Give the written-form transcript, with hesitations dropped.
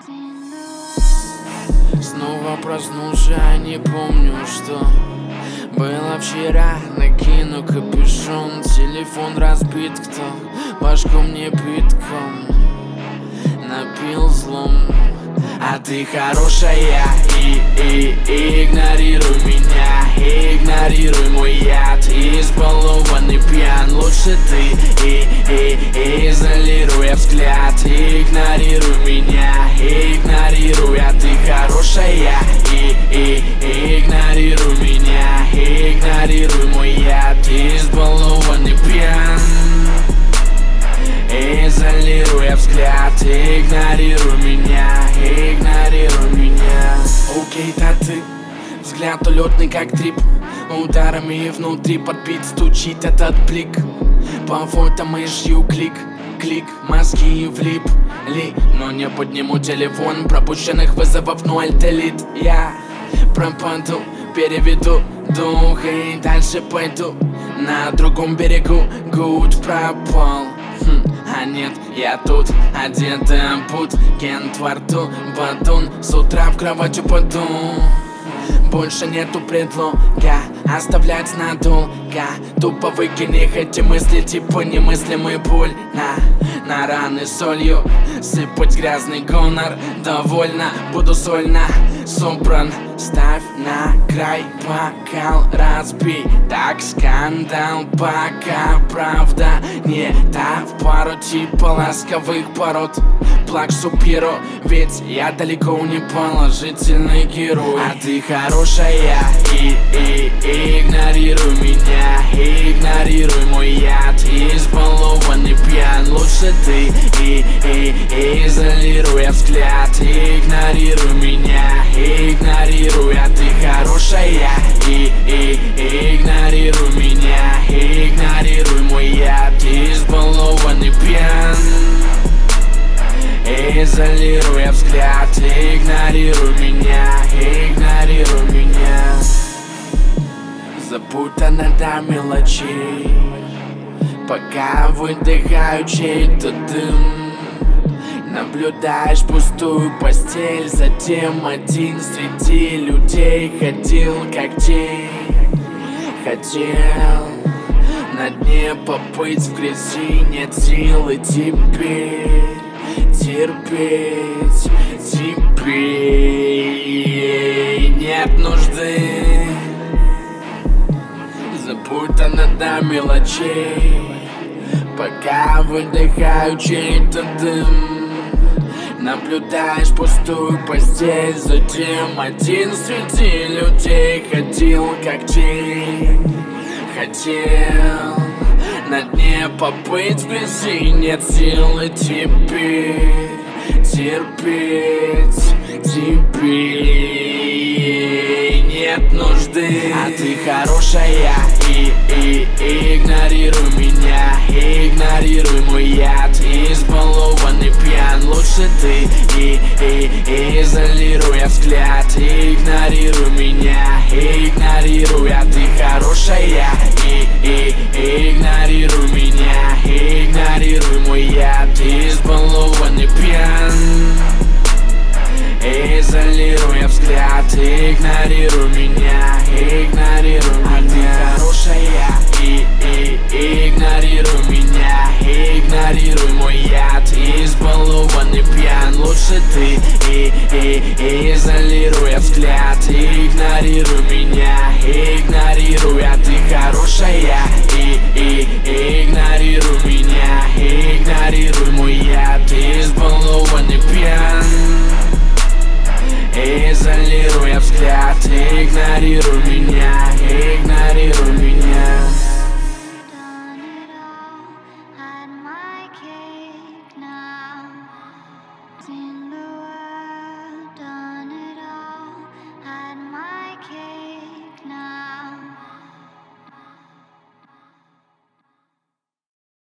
Снова проснулся, не помню, что было вчера. Накину капюшон, телефон разбит, кто башку мне битком напил злом. А ты хорошая, и игнорируй меня, игнорируй мой яд. Избалованный пьян, лучше ты и изолируй взгляд. Игнорируй меня, игнорируй. А ты хорошая, и игнорируй меня, игнорируй мой яд. Избалованный пьян, изолируй взгляд. Игнорируй меня, игнорируй меня. Окей-то ты, взгляд улетный как трип, ударами внутри подбит, стучит этот блик. По фото мышью клик, клик, мозги влипли, но не подниму телефон. Пропущенных вызовов ноль, делит. Я пропаду, переведу дух и дальше пойду. На другом берегу гуд пропал. А нет, я тут одет ампут, Кент во рту, батун, с утра в кровать упаду. Больше нету предлога оставлять надолго. Тупо выкини эти мысли, типа немыслимый боль. На раны солью сыпать грязный гонор. Довольно, буду сольно собран. Ставь на край бокал, разбей. Так скандал, пока правда не та. В пару типа ласковых пород. Плаксу перо, ведь я далеко не положительный герой. А ты хорошая, и игнорируй меня, игнорируй мой яд. Избалованный пьян, лучше ты и изолируй взгляд. Игнорируй меня, игнорируй. А ты хорошая, и игнорируй меня, игнорируй мой яд. Избалованный пьян, изолируй взгляд. Игнорируй меня, игнорируй меня. Запутана до мелочей, пока выдыхаю чей-то дым. Наблюдаешь пустую постель, затем один среди людей ходил как тень. Хотел на дне побыть в грязи, нет силы теперь терпеть. Теперь нет нужды. Запутана до мелочей, пока выдыхаю чей-то дым. Наблюдаешь пустую постель, затем один среди людей ходил как тень. Хотел на дне побыть в грязи, нет силы теперь терпеть. Теперь нет нужды. А ты хорошая, и игнорируй меня, игнорируй мой яд. Избалованный пьян, лучше ты и изолируй взгляд. Игнорируй меня, игнорируй. А ты хорошая, и игнорируй меня, игнорируй мой яд. Избалованный пьян, изолируй взгляд. Игнорируй меня, игнорируй. А ты хорошая, и игнорируй меня, игнорируй мой яд. Избалованный пьян, лучше ты и изолируй взгляд. Игнорируй меня, игнорируй. А ты хорошая, и игнорируй меня, игнорируй.